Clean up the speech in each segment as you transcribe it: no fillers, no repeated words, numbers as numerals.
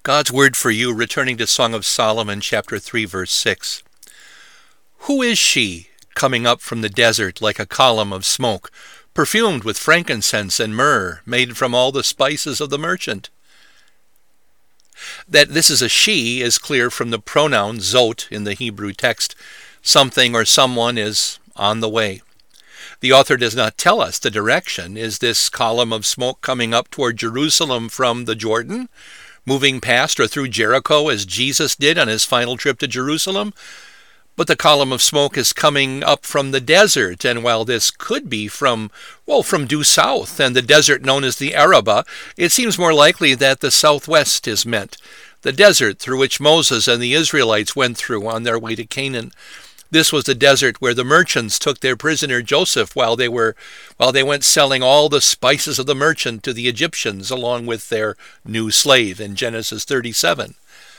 God's word for you, returning to Song of Solomon, chapter 3, verse 6. Who is she coming up from the desert like a column of smoke, perfumed with frankincense and myrrh, made from all the spices of the merchant? That this is a she is clear from the pronoun zot in the Hebrew text. Something or someone is on the way. The author does not tell us the direction. Is this column of smoke coming up toward Jerusalem from the Jordan, moving past or through Jericho as Jesus did on his final trip to Jerusalem? But the column of smoke is coming up from the desert, and while this could be from due south and the desert known as the Arabah, it seems more likely that the southwest is meant, the desert through which Moses and the Israelites went through on their way to Canaan. This was the desert where the merchants took their prisoner Joseph while they went selling all the spices of the merchant to the Egyptians along with their new slave in Genesis 37.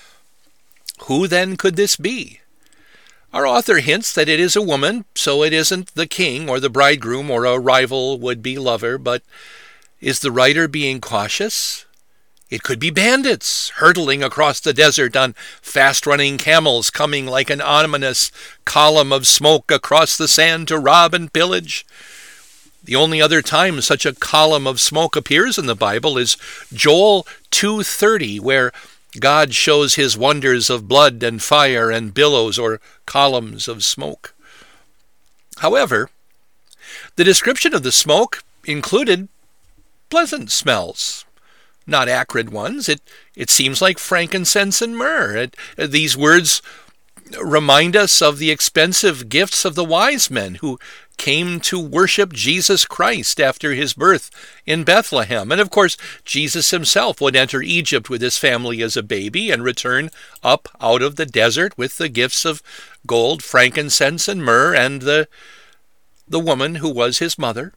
Who then could this be? Our author hints that it is a woman, so it isn't the king or the bridegroom or a rival would-be lover, but is the writer being cautious? It could be bandits hurtling across the desert on fast-running camels, coming like an ominous column of smoke across the sand to rob and pillage. The only other time such a column of smoke appears in the Bible is Joel 2:30, where God shows his wonders of blood and fire and billows or columns of smoke. However, the description of the smoke included pleasant smells, not acrid ones. It seems like frankincense and myrrh. These words remind us of the expensive gifts of the wise men who came to worship Jesus Christ after his birth in Bethlehem. And of course, Jesus himself would enter Egypt with his family as a baby and return up out of the desert with the gifts of gold, frankincense, and myrrh, and the woman who was his mother.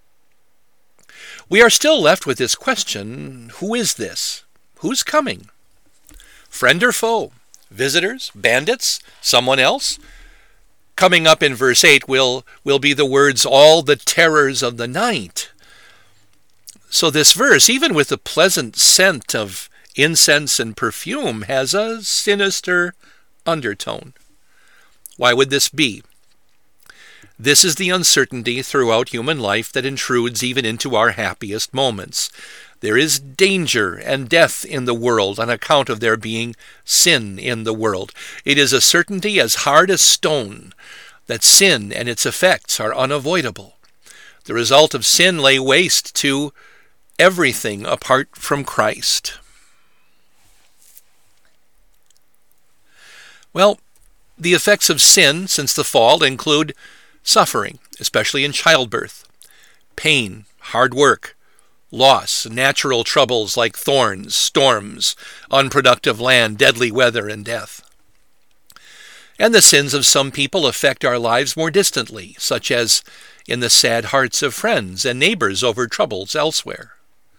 We are still left with this question: who is this? Who's coming? Friend or foe? Visitors? Bandits? Someone else? Coming up in verse 8 will be the words, all the terrors of the night. So this verse, even with the pleasant scent of incense and perfume, has a sinister undertone. Why would this be? This is the uncertainty throughout human life that intrudes even into our happiest moments. There is danger and death in the world on account of there being sin in the world. It is a certainty as hard as stone that sin and its effects are unavoidable. The result of sin lay waste to everything apart from Christ. Well, the effects of sin since the fall include suffering, especially in childbirth, pain, hard work, loss, natural troubles like thorns, storms, unproductive land, deadly weather, and death. And the sins of some people affect our lives more distantly, such as in the sad hearts of friends and neighbors over troubles elsewhere.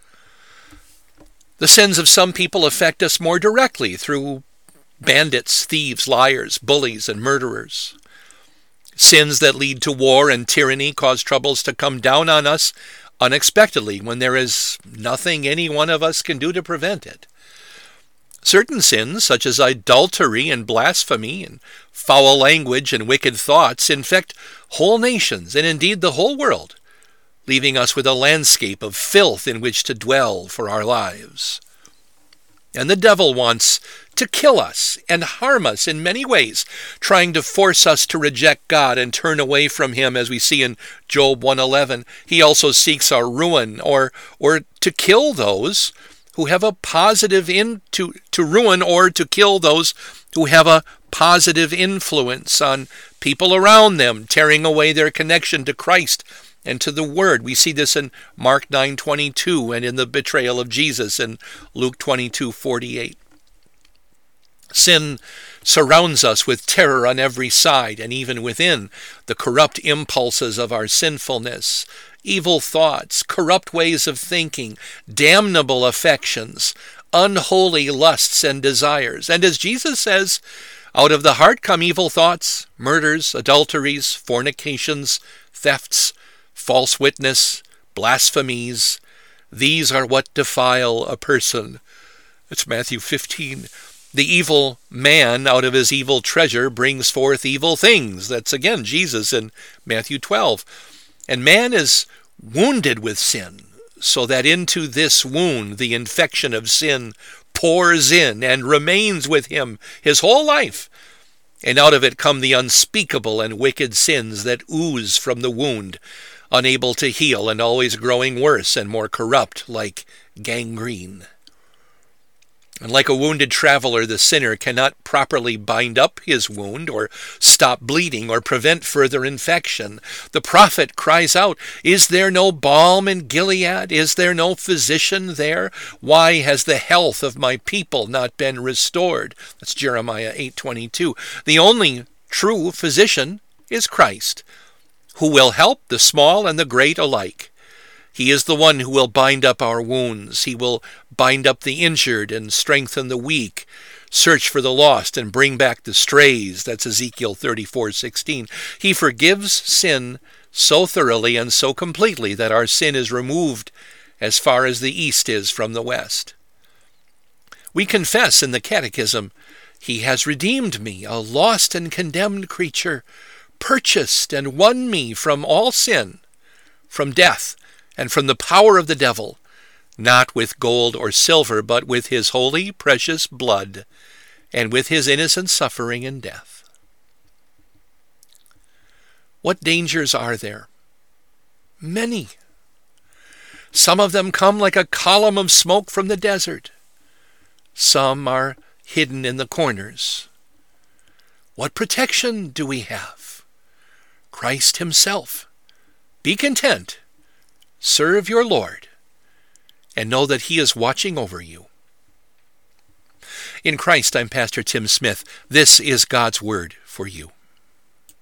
The sins of some people affect us more directly through bandits, thieves, liars, bullies, and murderers. Sins that lead to war and tyranny cause troubles to come down on us unexpectedly when there is nothing any one of us can do to prevent it. Certain sins, such as adultery and blasphemy and foul language and wicked thoughts, infect whole nations and indeed the whole world, leaving us with a landscape of filth in which to dwell for our lives. And the devil wants to kill us and harm us in many ways, trying to force us to reject God and turn away from him, as we see in Job 1:11. He also seeks our ruin, or to kill those who have a positive to ruin or to kill those who have a positive influence on people around them, tearing away their connection to Christ and to the Word. We see this in Mark 9:22 and in the betrayal of Jesus in Luke 22:48. Sin surrounds us with terror on every side, and even within the corrupt impulses of our sinfulness, evil thoughts, corrupt ways of thinking, damnable affections, unholy lusts and desires. And as Jesus says, out of the heart come evil thoughts, murders, adulteries, fornications, thefts, false witness, blasphemies. These are what defile a person. It's Matthew 15. The evil man out of his evil treasure brings forth evil things. That's again Jesus in Matthew 12. And man is wounded with sin, so that into this wound the infection of sin pours in and remains with him his whole life. And out of it come the unspeakable and wicked sins that ooze from the wound, unable to heal and always growing worse and more corrupt, like gangrene. And like a wounded traveler, the sinner cannot properly bind up his wound or stop bleeding or prevent further infection. The prophet cries out, "Is there no balm in Gilead? Is there no physician there? Why has the health of my people not been restored?" That's Jeremiah 8:22. The only true physician is Christ, who will help the small and the great alike. He is the one who will bind up our wounds. He will bind up the injured and strengthen the weak, search for the lost and bring back the strays. That's Ezekiel 34:16. He forgives sin so thoroughly and so completely that our sin is removed as far as the east is from the west. We confess in the Catechism, "He has redeemed me, a lost and condemned creature, purchased and won me from all sin, from death, and from the power of the devil, not with gold or silver, but with his holy, precious blood, and with his innocent suffering and death." What dangers are there? Many. Some of them come like a column of smoke from the desert. Some are hidden in the corners. What protection do we have? Christ himself. Be content. Serve your Lord, and know that he is watching over you. In Christ, I'm Pastor Tim Smith. This is God's Word for you.